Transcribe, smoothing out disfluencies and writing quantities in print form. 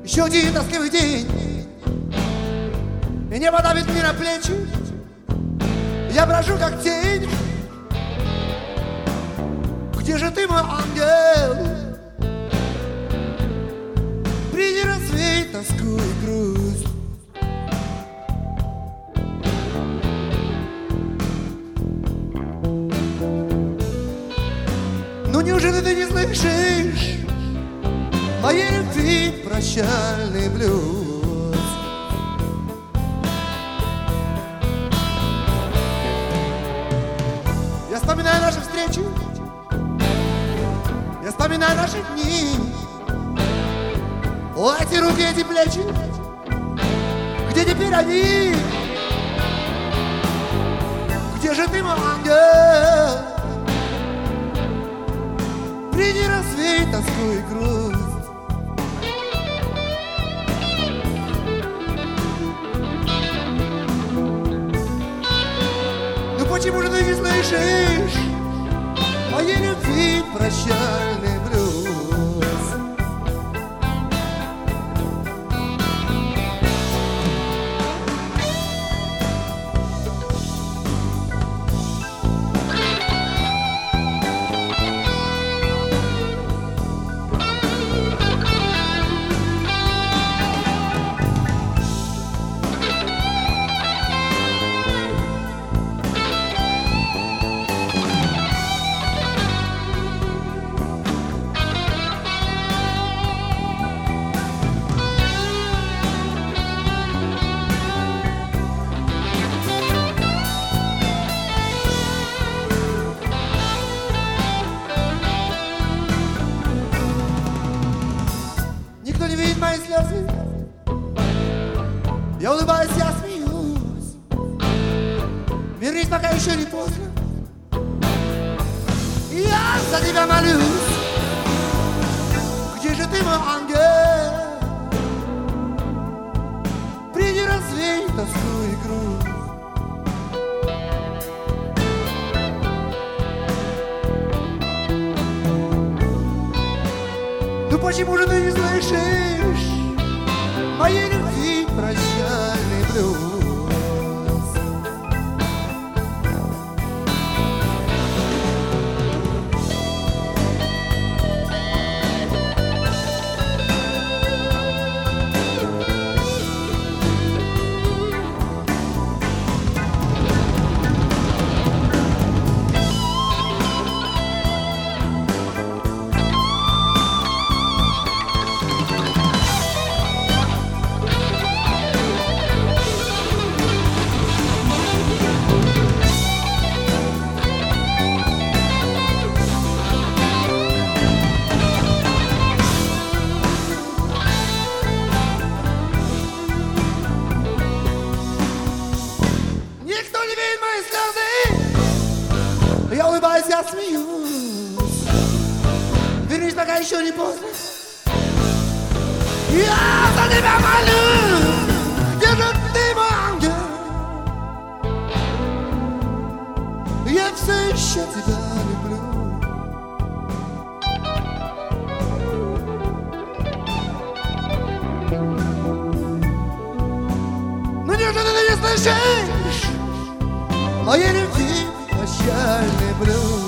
Еще один тоскливый день, и небо давит мне на плечи. Я брожу как тень. Где же ты, мой ангел? Приди рассвет, тоску и грусть. Ну неужели ты не слышишь моей любви прощальный блюз? Я вспоминаю наши встречи, я вспоминаю наши дни. О, эти руки, эти плечи, где теперь они? Где же ты, мой ангел? Приди рассвет, тоску и грусть. Ну почему же ты не слышишь моей любви прощальный блюз? Никто не видит мои слезы. Я улыбаюсь, я смеюсь. Вернись, пока еще не поздно. Я за тебя молюсь. Где же ты, мой ангел? Приди рассвет, тоску и грусть. Ну почему же ты не слышишь моей любви прощальный блюз? Я улыбаюсь, я смеюсь. Вернись, пока еще не поздно. Я за тебя молюсь. Где же ты, мой ангел? Я все еще тебя люблю. Ну неужели ты не слышишь моей любви прощальный блюз?